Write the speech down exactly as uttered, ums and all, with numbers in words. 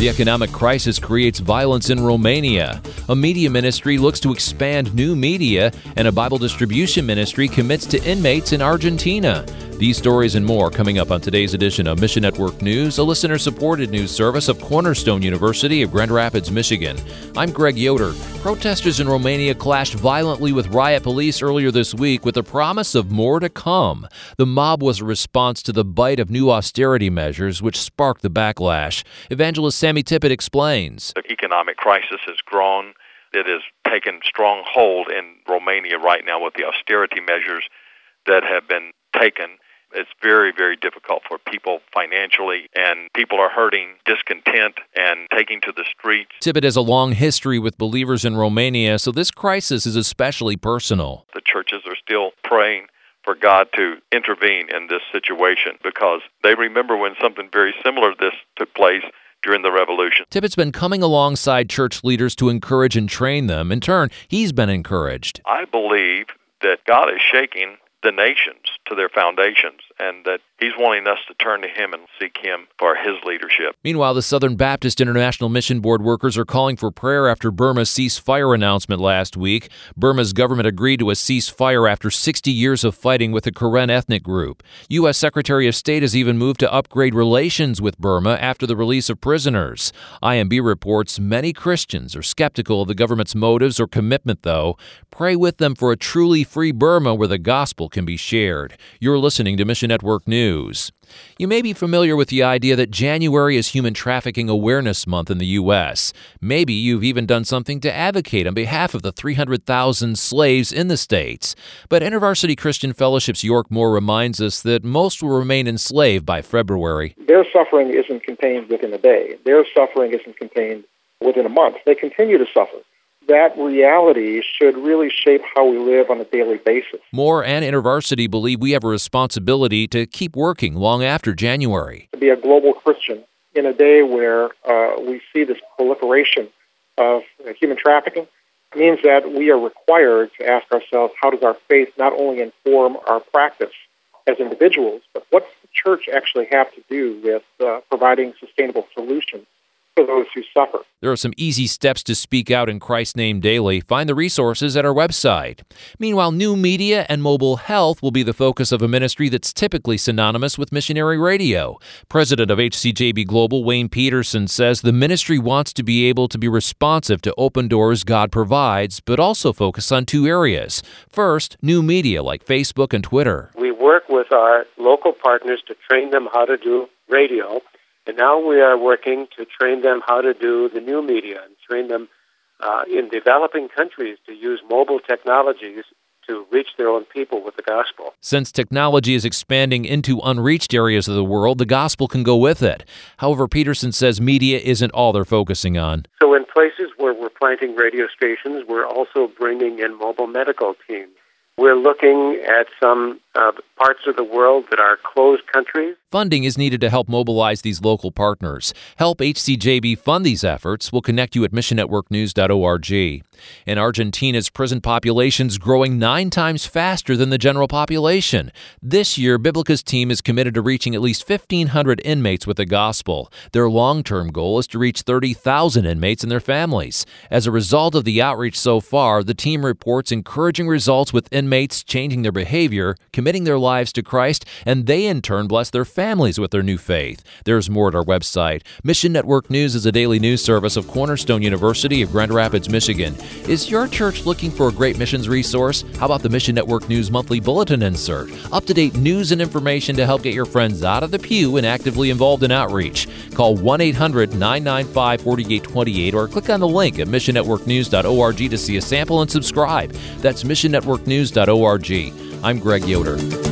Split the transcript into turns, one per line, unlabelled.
The economic crisis creates violence in Romania. A media ministry looks to expand new media, and a Bible distribution ministry commits to inmates in Argentina. These stories and more coming up on today's edition of Mission Network News, a listener-supported news service of Cornerstone University of Grand Rapids, Michigan. I'm Greg Yoder. Protesters in Romania clashed violently with riot police earlier this week with the promise of more to come. The mob was a response to the bite of new austerity measures, which sparked the backlash. Evangelist Sammy Tippett explains.
The economic crisis has grown. It has taken strong hold in Romania right now with the austerity measures that have been taken. It's very, very difficult for people financially, and people are hurting, discontent, and taking to the streets.
Tippett has a long history with believers in Romania, so this crisis is especially personal.
The churches are still praying for God to intervene in this situation because they remember when something very similar to this took place during the revolution.
Tippett's been coming alongside church leaders to encourage and train them. In turn, he's been encouraged.
I believe that God is shaking the nations to their foundations, and that he's wanting us to turn to him and seek him for his leadership.
Meanwhile, the Southern Baptist International Mission Board workers are calling for prayer after Burma's ceasefire announcement last week. Burma's government agreed to a ceasefire after sixty years of fighting with the Karen ethnic group. U S Secretary of State has even moved to upgrade relations with Burma after the release of prisoners. I M B reports many Christians are skeptical of the government's motives or commitment, though. Pray with them for a truly free Burma where the gospel can be shared. You're listening to Mission Network News. You may be familiar with the idea that January is Human Trafficking Awareness Month in the U S. Maybe you've even done something to advocate on behalf of the three hundred thousand slaves in the States. But InterVarsity Christian Fellowship's York Moore reminds us that most will remain enslaved by February.
Their suffering isn't contained within a day. Their suffering isn't contained within a month. They continue to suffer. That reality should really shape how we live on a daily basis.
Moore and InterVarsity believe we have a responsibility to keep working long after January.
To be a global Christian in a day where uh, we see this proliferation of uh, human trafficking means that we are required to ask ourselves, how does our faith not only inform our practice as individuals, but what's the church actually have to do with uh, providing sustainable solutions for those who suffer?
There are some easy steps to speak out in Christ's name daily. Find the resources at our website. Meanwhile, new media and mobile health will be the focus of a ministry that's typically synonymous with missionary radio. President of H C J B Global, Wayne Peterson, says the ministry wants to be able to be responsive to open doors God provides, but also focus on two areas. First, new media like Facebook and Twitter.
We work with our local partners to train them how to do radio. And now we are working to train them how to do the new media and train them uh, in developing countries to use mobile technologies to reach their own people with the gospel.
Since technology is expanding into unreached areas of the world, the gospel can go with it. However, Peterson says media isn't all they're focusing on.
So in places where we're planting radio stations, we're also bringing in mobile medical teams. We're looking at some uh, parts of the world that are closed countries.
Funding is needed to help mobilize these local partners. Help H C J B fund these efforts. We'll connect you at mission network news dot org. In Argentina's prison population's growing nine times faster than the general population. This year, Biblica's team is committed to reaching at least fifteen hundred inmates with the gospel. Their long-term goal is to reach thirty thousand inmates and their families. As a result of the outreach so far, the team reports encouraging results with inmates changing their behavior, committing their lives to Christ, and they in turn bless their families with their new faith. There's more at our website. Mission Network News is a daily news service of Cornerstone University of Grand Rapids, Michigan. Is your church looking for a great missions resource? How about the Mission Network News Monthly Bulletin insert? Up-to-date news and information to help get your friends out of the pew and actively involved in outreach. Call one eight hundred nine nine five four eight two eight or click on the link at mission network news dot org to see a sample and subscribe. That's mission network news dot org. I'm Greg Yoder.